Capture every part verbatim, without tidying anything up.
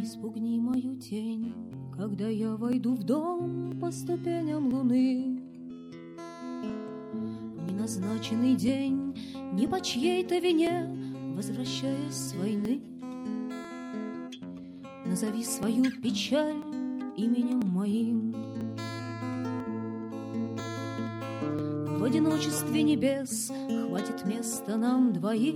Не спугни мою тень, когда я войду в дом по ступеням луны. В неназначенный день, не по чьей-то вине, возвращаясь с войны, назови свою печаль именем моим. В одиночестве небес хватит места нам двоим.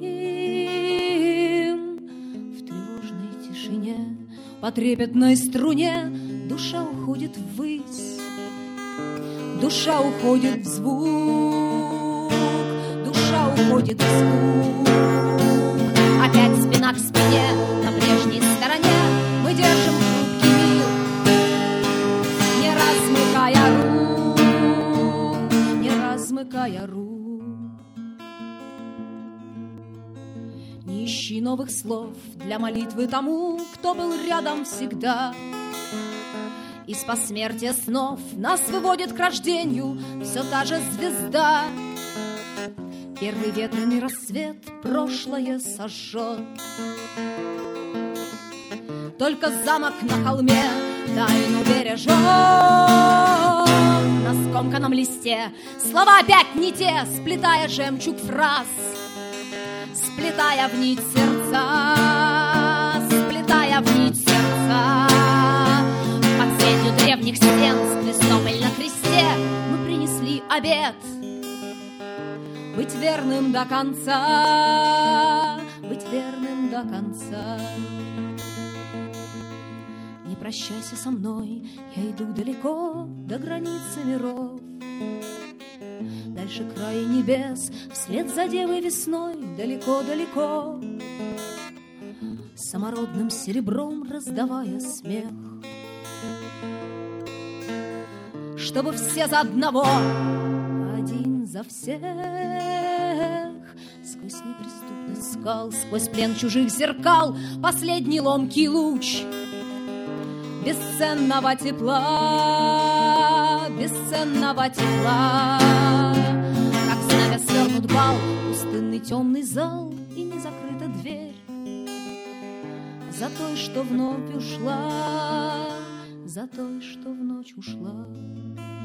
В тревожной тишине, по трепетной струне душа уходит ввысь, душа уходит в звук, душа уходит в звук. Опять спина к спине, на прежней стороне мы держим хрупкий мир, не размыкая рук, не размыкая рук. Не ищи новых слов для молитвы тому, кто был рядом всегда. Из посмертия снов нас выводит к рождению все та же звезда. Первый ветреный рассвет прошлое сожжет. Только замок на холме тайну бережет. На скомканном листе слова опять не те, сплетая жемчуг фраз, сплетая в нить сердца, сплетая в нить сердца. Под сенью древних стен с крестом или на кресте мы принесли обет быть верным до конца, быть верным до конца. Не прощайся со мной, я иду далеко до границы миров. Дальше края небес, вслед за девой весной, далеко-далеко, самородным серебром раздавая смех. Чтобы все за одного, один за всех, сквозь неприступность скал, сквозь плен чужих зеркал, последний ломкий луч бесценного тепла, бесценного тепла. Как знамя свернут бал, пустынный темный зал, и не закрыта дверь за той, что вновь ушла, за той, что в ночь ушла.